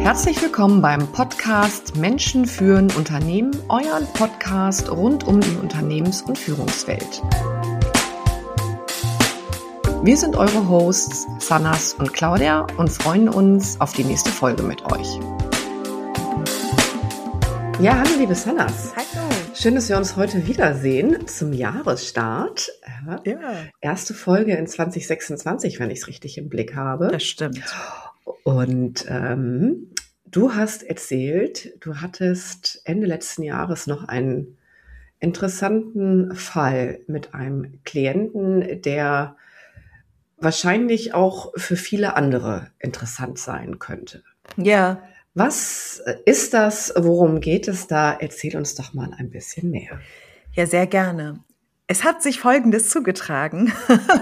Herzlich willkommen beim Podcast Menschen führen Unternehmen, euren Podcast rund um die Unternehmens- und Führungswelt. Wir sind eure Hosts Sanas und Claudia und freuen uns auf die nächste Folge mit euch. Ja, hallo liebe Sanas. Hallo. Schön, dass wir uns heute wiedersehen zum Jahresstart. Ja. Erste Folge in 2026, wenn ich es richtig im Blick habe. Das stimmt. Und du hast erzählt, du hattest Ende letzten Jahres noch einen interessanten Fall mit einem Klienten, der wahrscheinlich auch für viele andere interessant sein könnte. Ja. Was ist das? Worum geht es da? Erzähl uns doch mal ein bisschen mehr. Ja, sehr gerne. Es hat sich Folgendes zugetragen.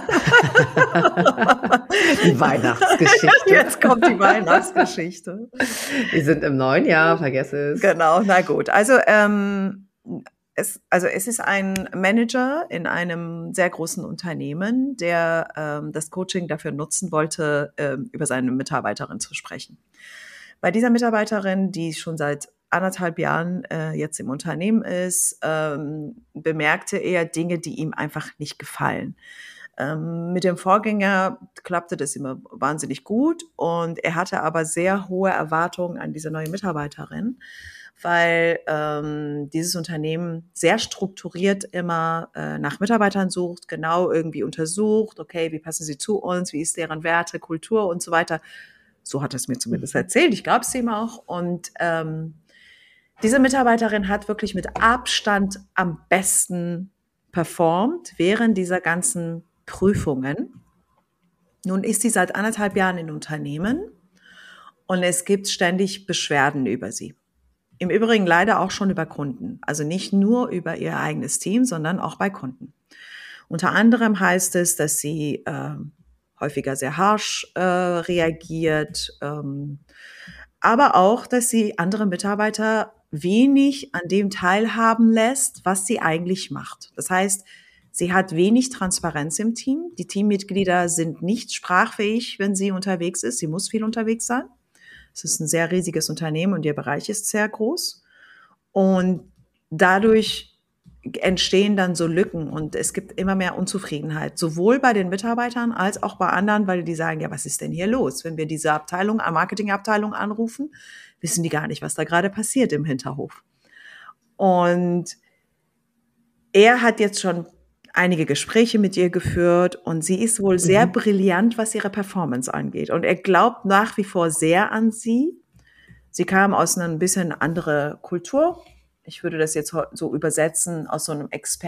Die Weihnachtsgeschichte. Jetzt kommt die Weihnachtsgeschichte. Wir sind im neuen Jahr, vergesse es. Genau, na gut. Also es ist ein Manager in einem sehr großen Unternehmen, der das Coaching dafür nutzen wollte, über seine Mitarbeiterin zu sprechen. Bei dieser Mitarbeiterin, die schon seit 1,5 Jahren jetzt im Unternehmen ist, bemerkte er Dinge, die ihm einfach nicht gefallen. Mit dem Vorgänger klappte das immer wahnsinnig gut und er hatte aber sehr hohe Erwartungen an diese neue Mitarbeiterin, weil dieses Unternehmen sehr strukturiert immer nach Mitarbeitern sucht, genau irgendwie untersucht, okay, wie passen sie zu uns, wie ist deren Werte, Kultur und so weiter. So hat er es mir zumindest erzählt, ich glaube es ihm auch. Und diese Mitarbeiterin hat wirklich mit Abstand am besten performt während dieser ganzen Prüfungen. Nun ist sie seit 1,5 Jahren in Unternehmen und es gibt ständig Beschwerden über sie. Im Übrigen leider auch schon über Kunden. Also nicht nur über ihr eigenes Team, sondern auch bei Kunden. Unter anderem heißt es, dass sie häufiger sehr harsch reagiert, aber auch, dass sie andere Mitarbeiter wenig an dem teilhaben lässt, was sie eigentlich macht. Das heißt, sie hat wenig Transparenz im Team. Die Teammitglieder sind nicht sprachfähig, wenn sie unterwegs ist. Sie muss viel unterwegs sein. Es ist ein sehr riesiges Unternehmen und ihr Bereich ist sehr groß. Und dadurch entstehen dann so Lücken und es gibt immer mehr Unzufriedenheit, sowohl bei den Mitarbeitern als auch bei anderen, weil die sagen, ja, was ist denn hier los? Wenn wir diese Abteilung, Marketingabteilung anrufen, wissen die gar nicht, was da gerade passiert im Hinterhof. Und er hat jetzt schon einige Gespräche mit ihr geführt und sie ist wohl sehr brillant, was ihre Performance angeht. Und er glaubt nach wie vor sehr an sie. Sie kam aus einer ein bisschen andere Kultur. Ich würde das jetzt so übersetzen aus so einem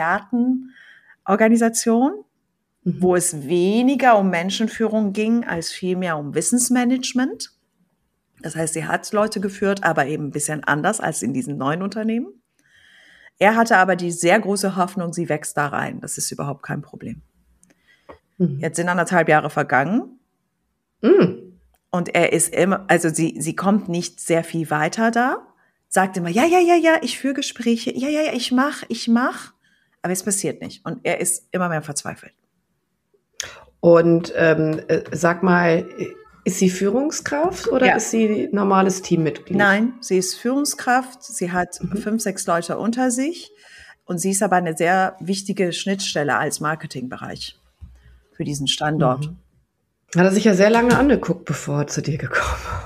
Expertenorganisation, wo es weniger um Menschenführung ging, als vielmehr um Wissensmanagement. Das heißt, sie hat Leute geführt, aber eben ein bisschen anders als in diesen neuen Unternehmen. Er hatte aber die sehr große Hoffnung, sie wächst da rein. Das ist überhaupt kein Problem. Jetzt sind 1,5 Jahre vergangen. Und er ist immer, also sie kommt nicht sehr viel weiter da. Sagt immer, ja, ich führe Gespräche, ja, ich mach, aber es passiert nicht. Und er ist immer mehr verzweifelt. Und sag mal, ist sie Führungskraft oder ist sie normales Teammitglied? Nein, sie ist Führungskraft, sie hat 5, 6 Leute unter sich und sie ist aber eine sehr wichtige Schnittstelle als Marketingbereich für diesen Standort. Hat er sich ja sehr lange angeguckt, bevor er zu dir gekommen ist.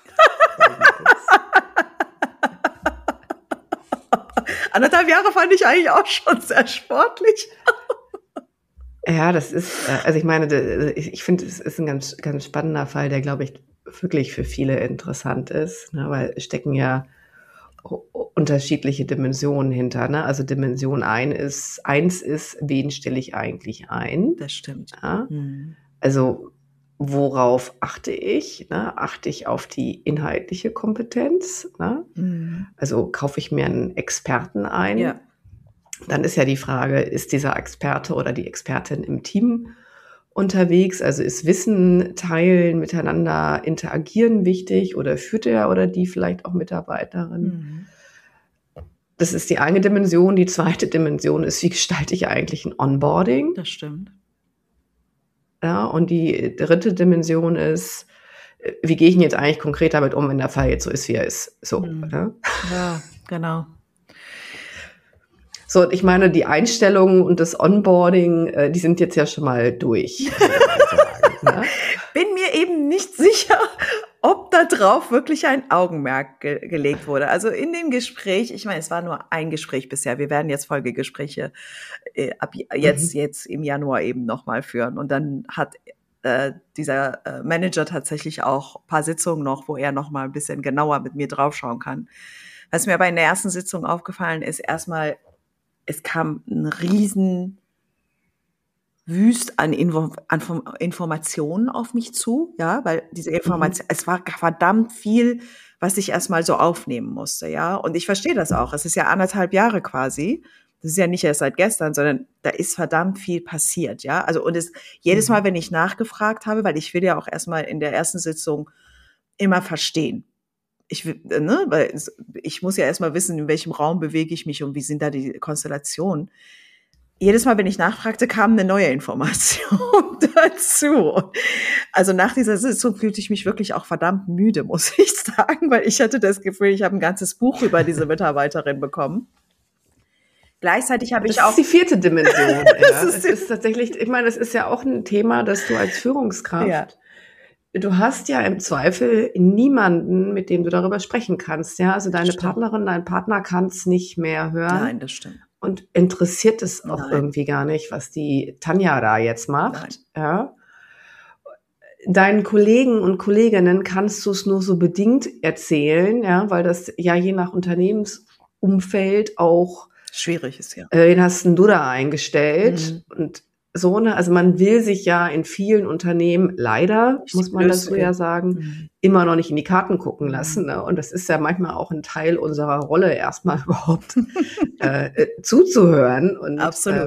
1,5 Jahre fand ich eigentlich auch schon sehr sportlich. Ja, das ist, also ich meine, ich finde, es ist ein ganz, ganz spannender Fall, der, glaube ich, wirklich für viele interessant ist, ne, weil es stecken ja unterschiedliche Dimensionen hinter. Ne? Also Dimension 1 ist, wen stelle ich eigentlich ein? Das stimmt. Ja? Also worauf achte ich? Ne? Achte ich auf die inhaltliche Kompetenz? Ne? Also kaufe ich mir einen Experten ein? Ja. Dann ist ja die Frage, ist dieser Experte oder die Expertin im Team unterwegs? Also ist Wissen teilen, miteinander interagieren wichtig oder führt er oder die vielleicht auch Mitarbeiterin? Das ist die eine Dimension. Die zweite Dimension ist, wie gestalte ich eigentlich ein Onboarding? Das stimmt. Ja, und die dritte Dimension ist, wie gehe ich denn jetzt eigentlich konkret damit um, wenn der Fall jetzt so ist, wie er ist? So, ne? Ja, genau. So, ich meine, die Einstellungen und das Onboarding, die sind jetzt ja schon mal durch. Sagen, ne? Bin mir eben nicht sicher, ob da drauf wirklich ein Augenmerk gelegt wurde. Also in dem Gespräch, ich meine, es war nur ein Gespräch bisher. Wir werden jetzt Folgegespräche ab jetzt im Januar eben nochmal führen. Und dann hat dieser Manager tatsächlich auch ein paar Sitzungen noch, wo er nochmal ein bisschen genauer mit mir draufschauen kann. Was mir aber in der ersten Sitzung aufgefallen ist, erstmal, es kam ein riesen Wüst an Informationen auf mich zu, ja, weil diese Information, es war verdammt viel, was ich erstmal so aufnehmen musste, ja, und ich verstehe das auch, es ist ja 1,5 Jahre quasi, das ist ja nicht erst seit gestern, sondern da ist verdammt viel passiert, ja, also und jedes Mal, wenn ich nachgefragt habe, weil ich will ja auch erstmal in der ersten Sitzung immer verstehen, weil ich muss ja erstmal wissen, in welchem Raum bewege ich mich und wie sind da die Konstellationen. Jedes Mal, wenn ich nachfragte, kam eine neue Information dazu. Also nach dieser Sitzung fühlte ich mich wirklich auch verdammt müde, muss ich sagen, weil ich hatte das Gefühl, ich habe ein ganzes Buch über diese Mitarbeiterin bekommen. Gleichzeitig habe ich auch... Das ist die 4. Dimension. Ja. Es ist tatsächlich, ich meine, es ist ja auch ein Thema, dass du als Führungskraft, du hast ja im Zweifel niemanden, mit dem du darüber sprechen kannst. Ja, also deine Partnerin, dein Partner kann es nicht mehr hören. Nein, das stimmt. Und interessiert es auch irgendwie gar nicht, was die Tanja da jetzt macht. Ja. Deinen Kollegen und Kolleginnen kannst du es nur so bedingt erzählen, ja, weil das ja je nach Unternehmensumfeld auch schwierig ist, ja. Den hast du da eingestellt und so, ne, also man will sich ja in vielen Unternehmen leider, muss man das so ja sagen, immer noch nicht in die Karten gucken lassen, ne? Und das ist ja manchmal auch ein Teil unserer Rolle, erstmal überhaupt zuzuhören und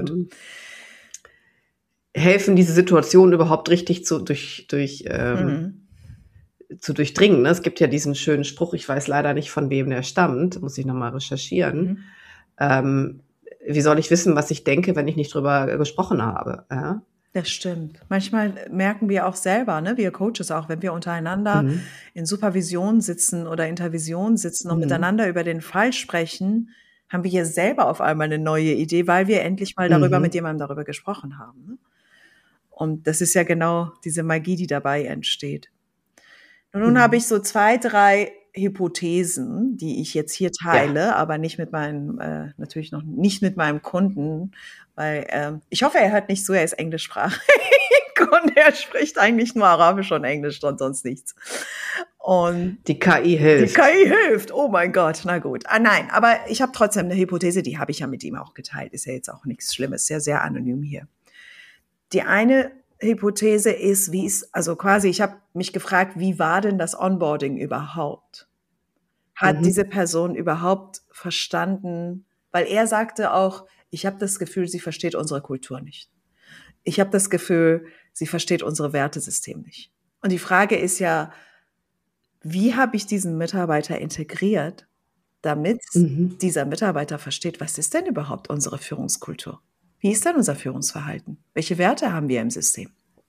helfen, diese Situation überhaupt richtig zu durchdringen. Ne? Es gibt ja diesen schönen Spruch, ich weiß leider nicht, von wem der stammt, muss ich nochmal recherchieren. Wie soll ich wissen, was ich denke, wenn ich nicht drüber gesprochen habe? Ja? Das stimmt. Manchmal merken wir auch selber, ne, wir Coaches auch, wenn wir untereinander in Supervision sitzen oder Intervision sitzen und miteinander über den Fall sprechen, haben wir hier selber auf einmal eine neue Idee, weil wir endlich mal mit jemandem darüber gesprochen haben. Ne? Und das ist ja genau diese Magie, die dabei entsteht. Und nun habe ich so 2, 3 Hypothesen, die ich jetzt hier teile, aber nicht mit meinem, natürlich noch nicht mit meinem Kunden, weil ich hoffe, er hört nicht so, er ist englischsprachig und er spricht eigentlich nur Arabisch und Englisch und sonst nichts. Und die KI hilft. Die KI hilft, oh mein Gott, na gut. Nein, aber ich habe trotzdem eine Hypothese, die habe ich ja mit ihm auch geteilt, ist ja jetzt auch nichts Schlimmes, sehr, sehr anonym hier. Die eine Hypothese ist, also quasi, ich habe mich gefragt, wie war denn das Onboarding überhaupt? Hat diese Person überhaupt verstanden? Weil er sagte auch, ich habe das Gefühl, sie versteht unsere Kultur nicht. Ich habe das Gefühl, sie versteht unsere Wertesystem nicht. Und die Frage ist ja, wie habe ich diesen Mitarbeiter integriert, damit dieser Mitarbeiter versteht, was ist denn überhaupt unsere Führungskultur? Wie ist denn unser Führungsverhalten? Welche Werte haben wir im System?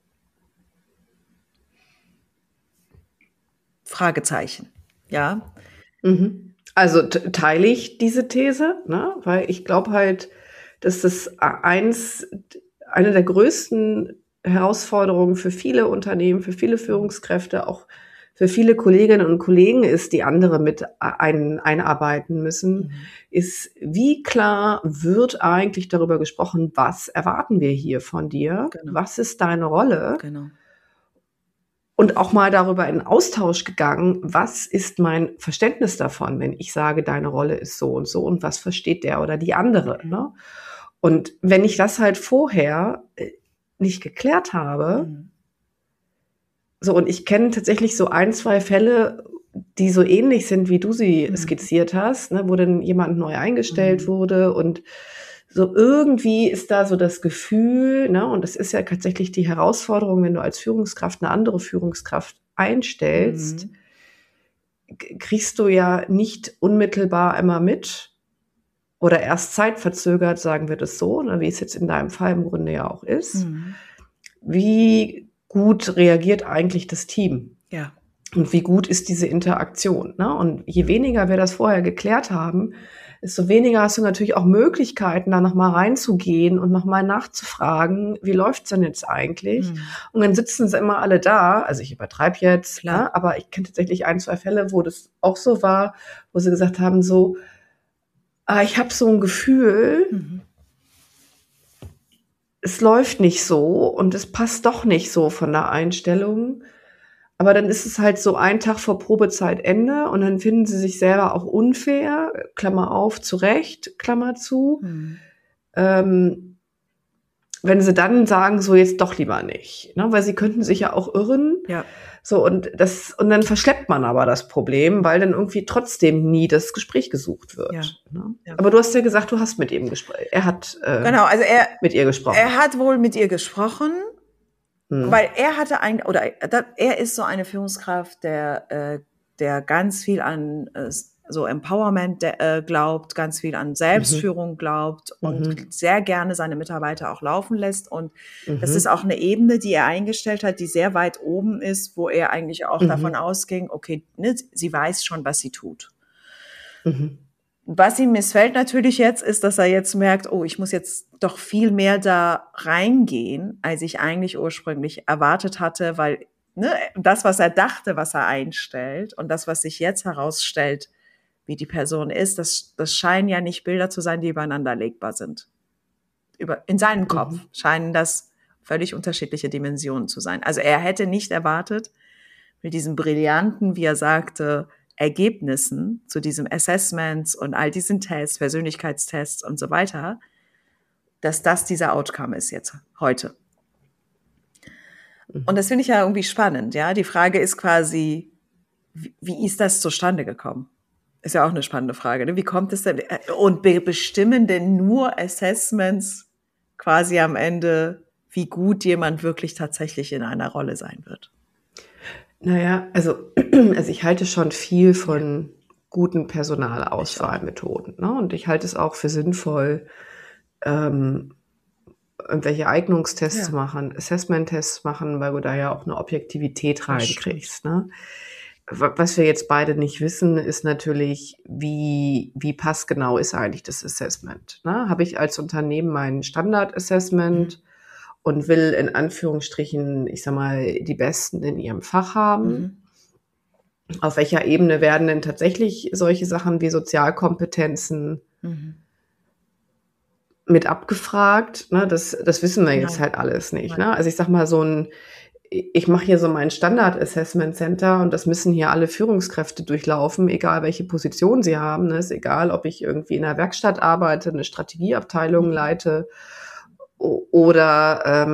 Fragezeichen, ja. Also teile ich diese These, ne? Weil ich glaube halt, dass das eine der größten Herausforderungen für viele Unternehmen, für viele Führungskräfte, auch für viele Kolleginnen und Kollegen ist, die andere mit einarbeiten müssen, ist, wie klar wird eigentlich darüber gesprochen, was erwarten wir hier von dir? Genau. Was ist deine Rolle? Genau. Und auch mal darüber in Austausch gegangen, was ist mein Verständnis davon, wenn ich sage, deine Rolle ist so und was versteht der oder die andere. Ne? Und wenn ich das halt vorher nicht geklärt habe, so, und ich kenne tatsächlich so 1, 2 Fälle, die so ähnlich sind, wie du sie skizziert hast, ne, wo dann jemand neu eingestellt wurde und so irgendwie ist da so das Gefühl, ne, und das ist ja tatsächlich die Herausforderung, wenn du als Führungskraft eine andere Führungskraft einstellst, kriegst du ja nicht unmittelbar immer mit oder erst zeitverzögert, sagen wir das so, ne, wie es jetzt in deinem Fall im Grunde ja auch ist. Wie gut reagiert eigentlich das Team? Ja. Und wie gut ist diese Interaktion? Ne? Und je weniger wir das vorher geklärt haben, desto weniger hast du natürlich auch Möglichkeiten, da nochmal reinzugehen und nochmal nachzufragen, wie läuft's denn jetzt eigentlich? Und dann sitzen sie immer alle da, also ich übertreibe jetzt, ne? Aber ich kenne tatsächlich ein, zwei Fälle, wo das auch so war, wo sie gesagt haben, so, ich habe so ein Gefühl, es läuft nicht so und es passt doch nicht so von der Einstellung. Aber dann ist es halt so ein Tag vor Probezeitende und dann finden sie sich selber auch unfair, Klammer auf, zu Recht, Klammer zu. Wenn sie dann sagen, so jetzt doch lieber nicht, ne? Weil sie könnten sich ja auch irren. Ja. So, und dann verschleppt man aber das Problem, weil dann irgendwie trotzdem nie das Gespräch gesucht wird. Ja. Ne? Ja. Aber du hast ja gesagt, du hast mit ihm gesprochen. Er hat Genau, also mit ihr gesprochen. Er hat wohl mit ihr gesprochen, weil er ist so eine Führungskraft, der ganz viel an so Empowerment glaubt, ganz viel an Selbstführung glaubt und sehr gerne seine Mitarbeiter auch laufen lässt. Und das ist auch eine Ebene, die er eingestellt hat, die sehr weit oben ist, wo er eigentlich auch davon ausging, okay, ne, sie weiß schon, was sie tut. Was ihm missfällt natürlich jetzt, ist, dass er jetzt merkt, oh, ich muss jetzt doch viel mehr da reingehen, als ich eigentlich ursprünglich erwartet hatte, weil das, was er dachte, was er einstellt und das, was sich jetzt herausstellt, wie die Person ist, das scheinen ja nicht Bilder zu sein, die übereinander legbar sind. In seinem Kopf scheinen das völlig unterschiedliche Dimensionen zu sein. Also er hätte nicht erwartet, mit diesem brillanten, wie er sagte, Ergebnissen zu diesem Assessments und all diesen Tests, Persönlichkeitstests und so weiter, dass das dieser Outcome ist jetzt heute. Und das finde ich ja irgendwie spannend, ja. Die Frage ist quasi, wie ist das zustande gekommen? Ist ja auch eine spannende Frage, ne? Wie kommt es denn? Und bestimmen denn nur Assessments quasi am Ende, wie gut jemand wirklich tatsächlich in einer Rolle sein wird? Naja, also ich halte schon viel von guten Personalauswahlmethoden. Ne? Und ich halte es auch für sinnvoll, irgendwelche Eignungstests zu machen, Assessment-Tests machen, weil du da ja auch eine Objektivität reinkriegst. Ne? Was wir jetzt beide nicht wissen, ist natürlich, wie passgenau ist eigentlich das Assessment. Ne? Habe ich als Unternehmen mein Standard-Assessment und will in Anführungsstrichen, ich sag mal, die Besten in ihrem Fach haben? Auf welcher Ebene werden denn tatsächlich solche Sachen wie Sozialkompetenzen mit abgefragt? Ne? Das wissen wir jetzt halt alles nicht. Ne? Also ich sag mal, ich mache hier so mein Standard-Assessment Center und das müssen hier alle Führungskräfte durchlaufen, egal welche Position sie haben. Ne? Ist egal, ob ich irgendwie in einer Werkstatt arbeite, eine Strategieabteilung leite oder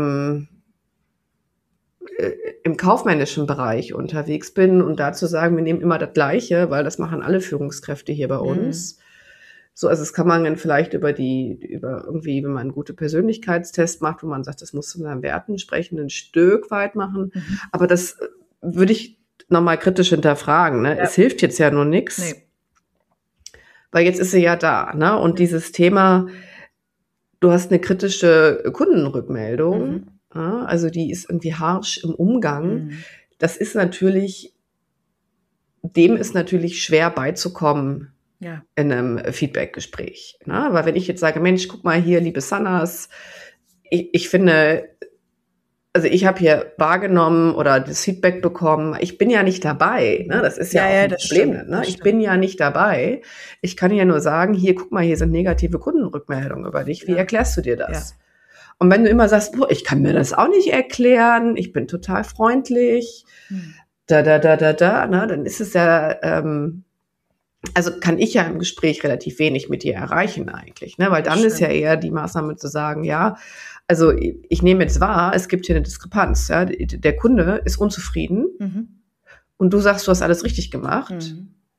im kaufmännischen Bereich unterwegs bin und dazu sagen, wir nehmen immer das Gleiche, weil das machen alle Führungskräfte hier bei uns. So, also das kann man dann vielleicht über irgendwie, wenn man einen guten Persönlichkeitstest macht, wo man sagt, das muss zu seinen Werten entsprechend ein Stück weit machen. Aber das würde ich nochmal kritisch hinterfragen. Ne? Ja. Es hilft jetzt ja nur nichts. Nee. Weil jetzt ist sie ja da. Ne? Und dieses Thema, du hast eine kritische Kundenrückmeldung, ja, also die ist irgendwie harsch im Umgang. Das ist natürlich, dem ist natürlich schwer beizukommen in einem Feedback-Gespräch. Ne? Weil wenn ich jetzt sage, Mensch, guck mal hier, liebe Sannas, ich finde, also ich habe hier wahrgenommen oder das Feedback bekommen, ich bin ja nicht dabei. Ne? Das ist ja auch ein Problem. Stimmt, ne? Ich bin ja nicht dabei. Ich kann ja nur sagen, hier, guck mal, hier sind negative Kundenrückmeldungen über dich. Wie erklärst du dir das? Ja. Und wenn du immer sagst, boah, ich kann mir das auch nicht erklären, ich bin total freundlich, ne? Dann ist es ja, also kann ich ja im Gespräch relativ wenig mit dir erreichen eigentlich, ne? Weil dann ist ja eher die Maßnahme zu sagen, ja, also ich nehme jetzt wahr, es gibt hier eine Diskrepanz, ja? Der Kunde ist unzufrieden und du sagst, du hast alles richtig gemacht.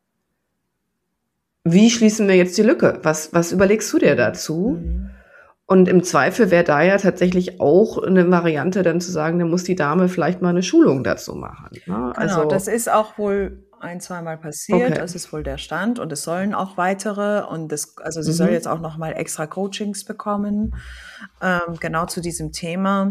Wie schließen wir jetzt die Lücke? Was überlegst du dir dazu? Und im Zweifel wäre da ja tatsächlich auch eine Variante, dann zu sagen, dann muss die Dame vielleicht mal eine Schulung dazu machen. Ne? Genau, also, das ist auch wohl ein-, zweimal passiert. Okay. Das ist wohl der Stand. Und es sollen auch weitere. Und sie soll jetzt auch noch mal extra Coachings bekommen, genau zu diesem Thema.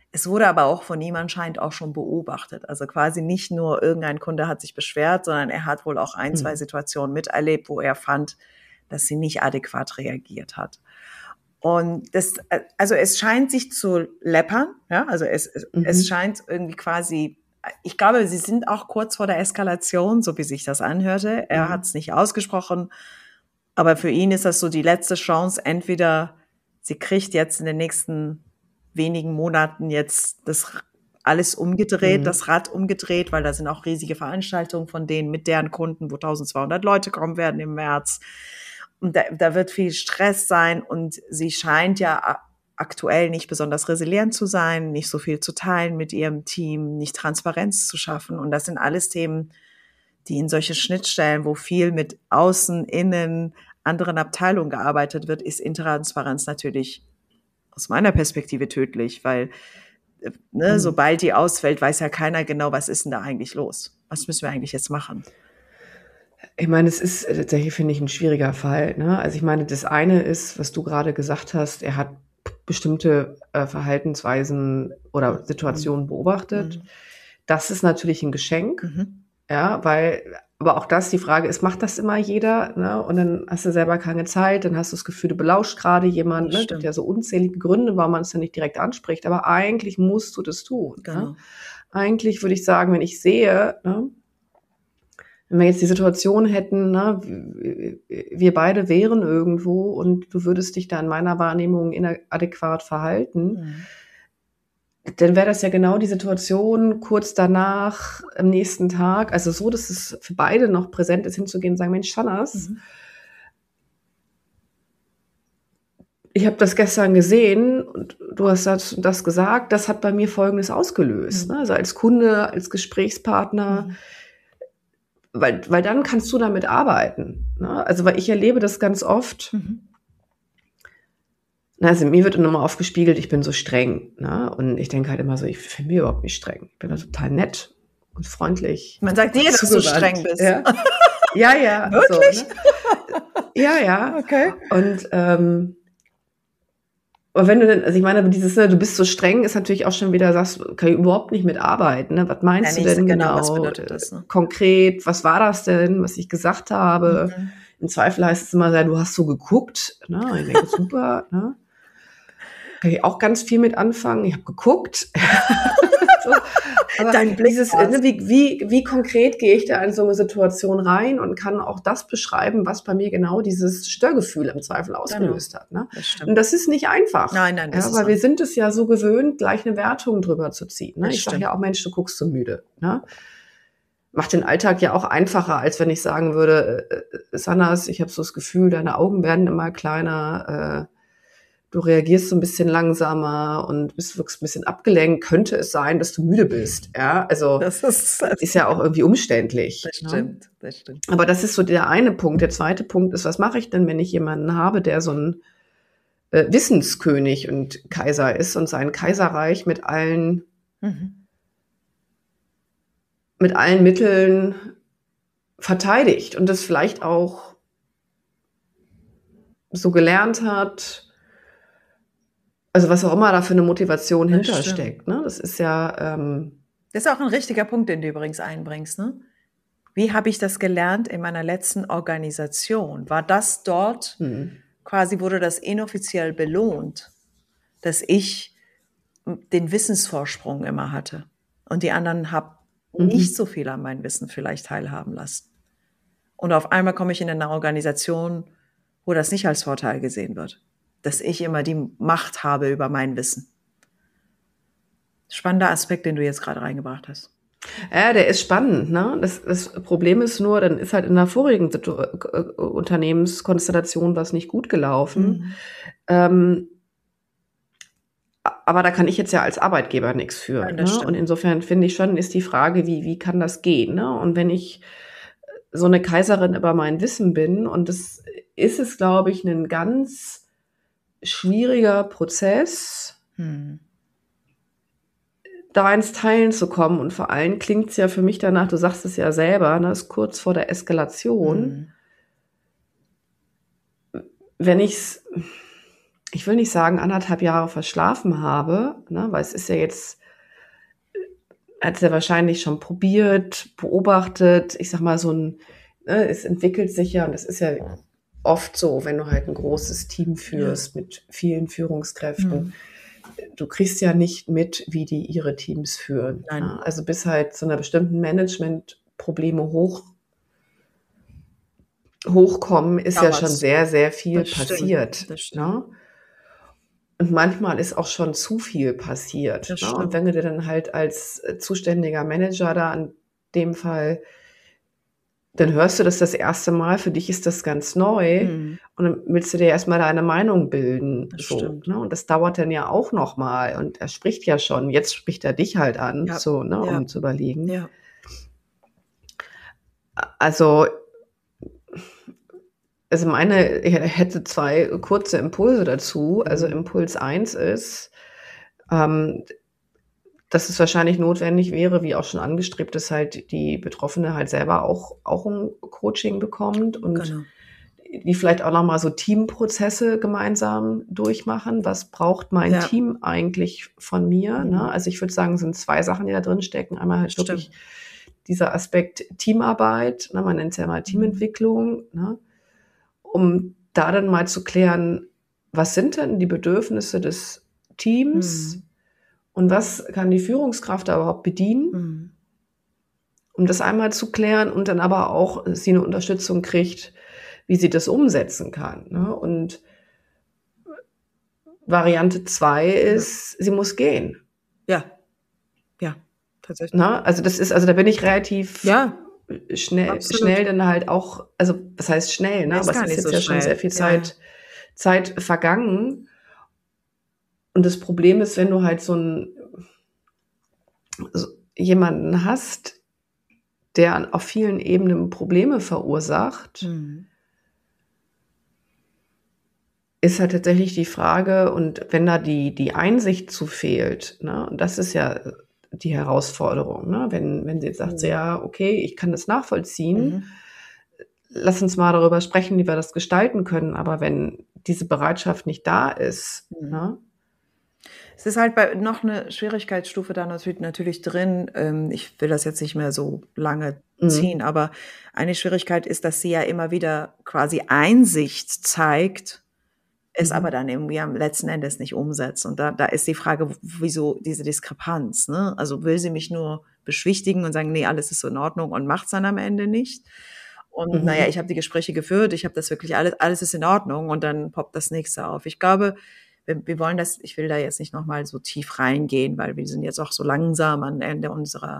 Es wurde aber auch von ihm anscheinend auch schon beobachtet. Also quasi nicht nur irgendein Kunde hat sich beschwert, sondern er hat wohl auch ein, zwei Situationen miterlebt, wo er fand, dass sie nicht adäquat reagiert hat. Und also es scheint sich zu läppern, ja, also es scheint irgendwie quasi, ich glaube, sie sind auch kurz vor der Eskalation, so wie sich das anhörte. Er hat es nicht ausgesprochen, aber für ihn ist das so die letzte Chance. Entweder sie kriegt jetzt in den nächsten wenigen Monaten jetzt das alles umgedreht, das Rad umgedreht, weil da sind auch riesige Veranstaltungen von denen mit deren Kunden, wo 1200 Leute kommen werden im März. Und da wird viel Stress sein und sie scheint ja aktuell nicht besonders resilient zu sein, nicht so viel zu teilen mit ihrem Team, nicht Transparenz zu schaffen. Und das sind alles Themen, die in solche Schnittstellen, wo viel mit Außen, Innen, anderen Abteilungen gearbeitet wird, ist Intransparenz natürlich aus meiner Perspektive tödlich, weil sobald die ausfällt, weiß ja keiner genau, was ist denn da eigentlich los? Was müssen wir eigentlich jetzt machen? Ich meine, es ist tatsächlich, finde ich, ein schwieriger Fall. Ne? Also ich meine, das eine ist, was du gerade gesagt hast, er hat bestimmte Verhaltensweisen oder Situationen beobachtet. Das ist natürlich ein Geschenk, ja, aber auch das, die Frage ist, macht das immer jeder? Ne? Und dann hast du selber keine Zeit, dann hast du das Gefühl, du belauscht gerade jemanden. Ne? Es gibt ja so unzählige Gründe, warum man es dann nicht direkt anspricht, aber eigentlich musst du das tun. Genau. Ne? Eigentlich würde ich sagen, wenn ich sehe, ne, wenn wir jetzt die Situation hätten, ne, wir beide wären irgendwo und du würdest dich da in meiner Wahrnehmung inadäquat verhalten, dann wäre das ja genau die Situation kurz danach, am nächsten Tag, also so, dass es für beide noch präsent ist, hinzugehen und sagen, Mensch, Shanas, ich habe das gestern gesehen und du hast das gesagt, das hat bei mir Folgendes ausgelöst. Ne? Also als Kunde, als Gesprächspartner, weil dann kannst du damit arbeiten. Ne? Also weil ich erlebe das ganz oft. Also mir wird immer aufgespiegelt, ich bin so streng. Ne? Und ich denke halt immer so, ich finde mich überhaupt nicht streng. Ich bin da total nett und freundlich. Man sagt dir, dass du streng bist. Ja, ja. Wirklich? So, ne? Ja. Okay. Und wenn du denn, also ich meine, dieses, ne, du bist so streng, ist natürlich auch schon wieder, sagst, kann ich überhaupt nicht mitarbeiten. Ne? Was meinst du denn genau? Was bedeutet das? Ne? Konkret, was war das denn, was ich gesagt habe? Im Zweifel heißt es immer, du hast so geguckt. Ne? Ich denke, super. Ne? Kann ich auch ganz viel mit anfangen. Ich habe geguckt. So. Aber dein Blick dieses, ne, wie konkret gehe ich da in so eine Situation rein und kann auch das beschreiben, was bei mir genau dieses Störgefühl im Zweifel ausgelöst hat. Ne? Und das ist nicht einfach. Nein, das ist weil wir sind es ja so gewöhnt, gleich eine Wertung drüber zu ziehen. Ne? Ich sage ja auch, Mensch, du guckst so müde. Ne? Macht den Alltag ja auch einfacher, als wenn ich sagen würde, Sanas, ich habe so das Gefühl, deine Augen werden immer kleiner, du reagierst so ein bisschen langsamer und bist wirklich ein bisschen abgelenkt. Könnte es sein, dass du müde bist? Ja, also das ist ja auch irgendwie umständlich. Das stimmt, das stimmt. Aber das ist so der eine Punkt. Der zweite Punkt ist, was mache ich denn, wenn ich jemanden habe, der so ein Wissenskönig und Kaiser ist und sein Kaiserreich mit allen Mitteln verteidigt und das vielleicht auch so gelernt hat, also was auch immer da für eine Motivation hintersteckt. Ne? Das ist ja... das ist auch ein richtiger Punkt, den du übrigens einbringst. Ne? Wie habe ich das gelernt in meiner letzten Organisation? War das dort, quasi wurde das inoffiziell belohnt, dass ich den Wissensvorsprung immer hatte und die anderen haben nicht so viel an meinem Wissen vielleicht teilhaben lassen. Und auf einmal komme ich in eine Organisation, wo das nicht als Vorteil gesehen wird, dass ich immer die Macht habe über mein Wissen. Spannender Aspekt, den du jetzt gerade reingebracht hast. Ja, der ist spannend. Ne? Das Problem ist nur, dann ist halt in der vorigen Unternehmenskonstellation was nicht gut gelaufen. Aber da kann ich jetzt ja als Arbeitgeber nichts für. Ja, ne? Und insofern finde ich schon, ist die Frage, wie kann das gehen? Ne? Und wenn ich so eine Kaiserin über mein Wissen bin, und das ist es, glaube ich, ein ganz schwieriger Prozess, da ins Teilen zu kommen. Und vor allem klingt es ja für mich danach, du sagst es ja selber, ne, ist kurz vor der Eskalation. Wenn ich's, ich will nicht sagen, 1,5 Jahre verschlafen habe, ne, weil es ist ja jetzt, hat er wahrscheinlich schon probiert, beobachtet, ich sag mal, es entwickelt sich ja, und das ist ja oft so, wenn du halt ein großes Team führst mit vielen Führungskräften. Du kriegst ja nicht mit, wie die ihre Teams führen. Nein. Ne? Also bis halt zu einer bestimmten Management-Probleme hochkommen, ist ja schon sehr, sehr viel passiert. Das stimmt. Ne? Und manchmal ist auch schon zu viel passiert. Das Ne? Und stimmt. wenn du dir dann halt als zuständiger Manager da in dem Fall, dann hörst du das erste Mal, für dich ist das ganz neu und dann willst du dir erstmal deine Meinung bilden. Das So, stimmt. ne? Und das dauert dann ja auch noch mal und er spricht ja schon, jetzt spricht er dich halt an, Ja, so, ne, ja, um zu überlegen. ja. Also ich hätte 2 kurze Impulse dazu. Also Impuls 1 ist, dass es wahrscheinlich notwendig wäre, wie auch schon angestrebt, dass halt die Betroffene halt selber auch ein Coaching bekommt und Genau. die vielleicht auch noch mal so Teamprozesse gemeinsam durchmachen. Was braucht mein Ja. Team eigentlich von mir? Ne? Also ich würde sagen, es sind 2 Sachen, die da drin stecken. Einmal halt Das wirklich dieser Aspekt Teamarbeit, ne? Man nennt es ja mal Teamentwicklung, ne? Um da dann mal zu klären, was sind denn die Bedürfnisse des Teams und was kann die Führungskraft da überhaupt bedienen? Um das einmal zu klären und dann aber auch sie eine Unterstützung kriegt, wie sie das umsetzen kann. Ne? Und Variante 2 ist, sie muss gehen. Ja, ja, tatsächlich. Ne? Also da bin ich relativ Ja, schnell dann halt auch, also was heißt schnell, ne? Ist Aber es gar ist nicht jetzt so ja schon schnell. sehr viel Ja. Zeit vergangen. Und das Problem ist, wenn du halt so jemanden hast, der auf vielen Ebenen Probleme verursacht, ist halt tatsächlich die Frage, und wenn da die Einsicht zu fehlt, ne, und das ist ja die Herausforderung, ne, wenn sie jetzt sagt, so, ja, okay, ich kann das nachvollziehen, lass uns mal darüber sprechen, wie wir das gestalten können, aber wenn diese Bereitschaft nicht da ist, ne? Es ist halt noch eine Schwierigkeitsstufe da natürlich drin. Ich will das jetzt nicht mehr so lange ziehen, aber eine Schwierigkeit ist, dass sie ja immer wieder quasi Einsicht zeigt, es aber dann irgendwie am letzten Endes nicht umsetzt. Und da ist die Frage, wieso diese Diskrepanz, ne? Also will sie mich nur beschwichtigen und sagen, nee, alles ist so in Ordnung und macht's dann am Ende nicht? Und naja, ich habe die Gespräche geführt, ich habe das wirklich alles ist in Ordnung und dann poppt das nächste auf. Ich glaube, wir wollen ich will da jetzt nicht nochmal so tief reingehen, weil wir sind jetzt auch so langsam am Ende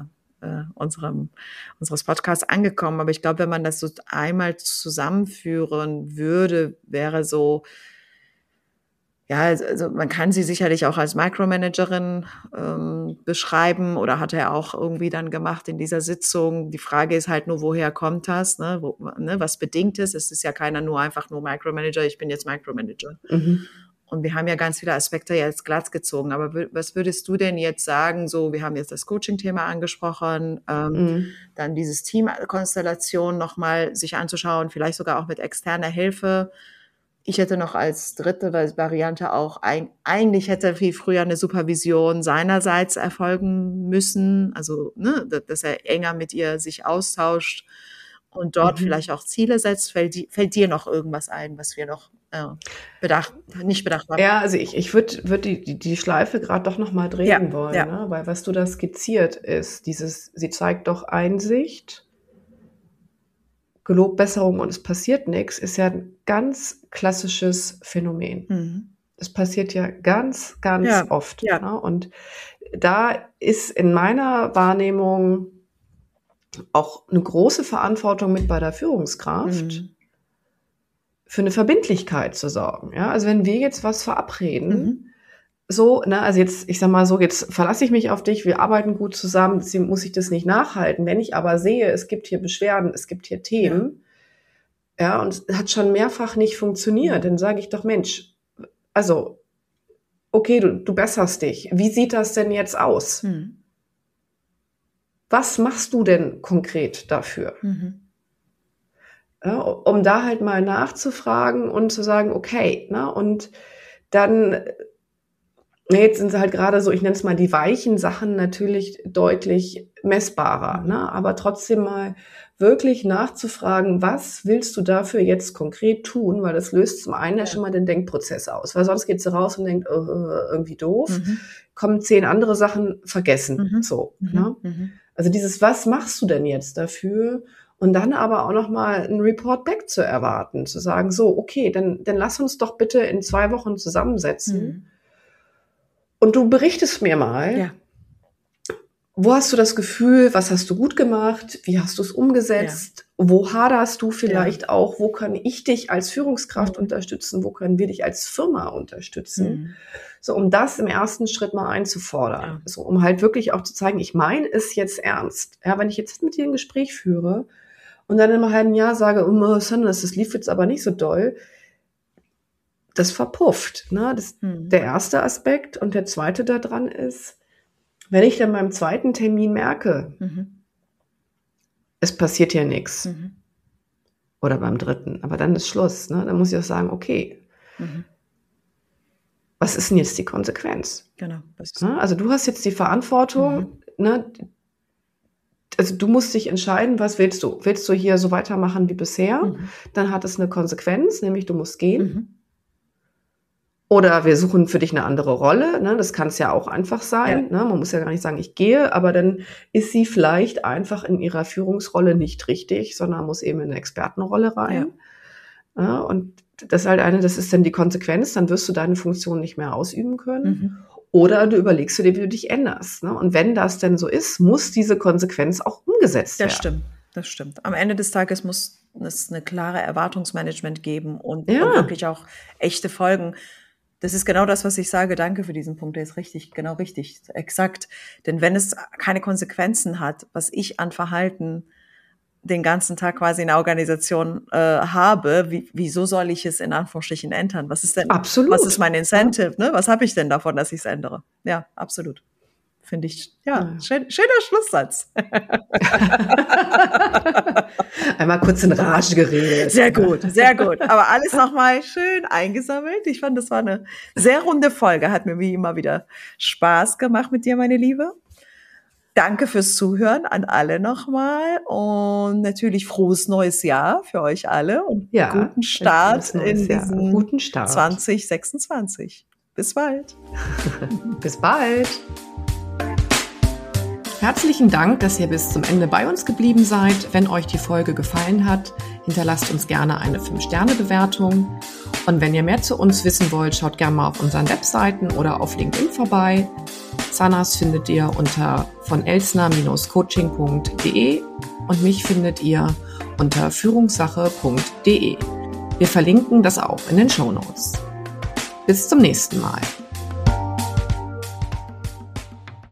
unseres Podcasts angekommen. Aber ich glaube, wenn man das so einmal zusammenführen würde, wäre so, ja, also man kann sie sicherlich auch als Micromanagerin beschreiben oder hat er auch irgendwie dann gemacht in dieser Sitzung. Die Frage ist halt nur, woher kommt das? Ne? Was bedingt es? Es ist ja keiner einfach nur Micromanager, ich bin jetzt Micromanager. Und wir haben ja ganz viele Aspekte jetzt glatt gezogen. Aber was würdest du denn jetzt sagen? So, wir haben jetzt das Coaching-Thema angesprochen, dann dieses Teamkonstellation nochmal sich anzuschauen, vielleicht sogar auch mit externer Hilfe. Ich hätte noch als dritte Variante auch, eigentlich hätte viel früher eine Supervision seinerseits erfolgen müssen. Also, ne, dass er enger mit ihr sich austauscht und dort vielleicht auch Ziele setzt. Fällt dir noch irgendwas ein, was wir noch nicht bedacht haben? Ja, also ich würd die Schleife gerade doch noch mal drehen wollen, ne? Weil was du da skizziert ist, sie zeigt doch Einsicht, gelobt Besserung und es passiert nichts, ist ja ein ganz klassisches Phänomen. Das passiert ja ganz oft. Ja. Ne? Und da ist in meiner Wahrnehmung auch eine große Verantwortung mit bei der Führungskraft, für eine Verbindlichkeit zu sorgen. Ja? Also wenn wir jetzt was verabreden, so, ne, also jetzt, ich sag mal so, jetzt verlasse ich mich auf dich, wir arbeiten gut zusammen, deswegen muss ich das nicht nachhalten. Wenn ich aber sehe, es gibt hier Beschwerden, es gibt hier Themen, ja, und es hat schon mehrfach nicht funktioniert, dann sage ich doch, Mensch, also, okay, du besserst dich. Wie sieht das denn jetzt aus? Was machst du denn konkret dafür? Ja, um da halt mal nachzufragen und zu sagen, okay, ne, und dann, jetzt sind sie halt gerade so, ich nenne es mal die weichen Sachen natürlich deutlich messbarer, ne? Aber trotzdem mal wirklich nachzufragen, was willst du dafür jetzt konkret tun? Weil das löst zum einen ja schon mal den Denkprozess aus, weil sonst geht sie raus und denkt, irgendwie doof, kommen 10 andere Sachen vergessen, so, ne? Also dieses, was machst du denn jetzt dafür? Und dann aber auch nochmal ein Report back zu erwarten, zu sagen, so, okay, dann lass uns doch bitte in 2 Wochen zusammensetzen. Und du berichtest mir mal, wo hast du das Gefühl, was hast du gut gemacht, wie hast du es umgesetzt, wo haderst du vielleicht auch, wo kann ich dich als Führungskraft unterstützen, wo können wir dich als Firma unterstützen, so um das im ersten Schritt mal einzufordern, so um halt wirklich auch zu zeigen, ich meine es jetzt ernst. Ja, wenn ich jetzt mit dir ein Gespräch führe und dann in einem halben Jahr sage, Sandra, das lief jetzt aber nicht so doll, das verpufft. Ne? Das ist der erste Aspekt. Und der zweite daran ist, wenn ich dann beim zweiten Termin merke, es passiert hier nichts. Oder beim dritten. Aber dann ist Schluss. Ne? Dann muss ich auch sagen, okay, was ist denn jetzt die Konsequenz? Genau. Ne? Also du hast jetzt die Verantwortung, ne? Also du musst dich entscheiden, was willst du? Willst du hier so weitermachen wie bisher? Dann hat es eine Konsequenz, nämlich du musst gehen. Oder wir suchen für dich eine andere Rolle. Ne? Das kann es ja auch einfach sein. Ne? Man muss ja gar nicht sagen, ich gehe, aber dann ist sie vielleicht einfach in ihrer Führungsrolle nicht richtig, sondern muss eben in eine Expertenrolle rein. Ja, und das ist halt das ist dann die Konsequenz, dann wirst du deine Funktion nicht mehr ausüben können. Oder du überlegst dir, wie du dich änderst. Ne? Und wenn das denn so ist, muss diese Konsequenz auch umgesetzt werden. Das stimmt. Am Ende des Tages muss es eine klare Erwartungsmanagement geben und wirklich auch echte Folgen. Das ist genau das, was ich sage. Danke für diesen Punkt. Der ist richtig, genau richtig, exakt. Denn wenn es keine Konsequenzen hat, was ich an Verhalten den ganzen Tag quasi in der Organisation habe, wieso soll ich es in Anführungsstrichen ändern? Was ist denn? Absolut. Was ist mein Incentive? Ne? Was habe ich denn davon, dass ich es ändere? Ja, absolut. Finde ich, schöner Schlusssatz. Einmal kurz in Rage geredet. Sehr gut, sehr gut. Aber alles nochmal schön eingesammelt. Ich fand, das war eine sehr runde Folge. Hat mir wie immer wieder Spaß gemacht mit dir, meine Liebe. Danke fürs Zuhören an alle nochmal und natürlich frohes neues Jahr für euch alle und guten Start in diesen guten Start 2026. Bis bald. Bis bald. Herzlichen Dank, dass ihr bis zum Ende bei uns geblieben seid. Wenn euch die Folge gefallen hat, hinterlasst uns gerne eine 5-Sterne-Bewertung. Und wenn ihr mehr zu uns wissen wollt, schaut gerne mal auf unseren Webseiten oder auf LinkedIn vorbei. Sanas findet ihr unter von elsner-coaching.de und mich findet ihr unter führungssache.de. Wir verlinken das auch in den Shownotes. Bis zum nächsten Mal.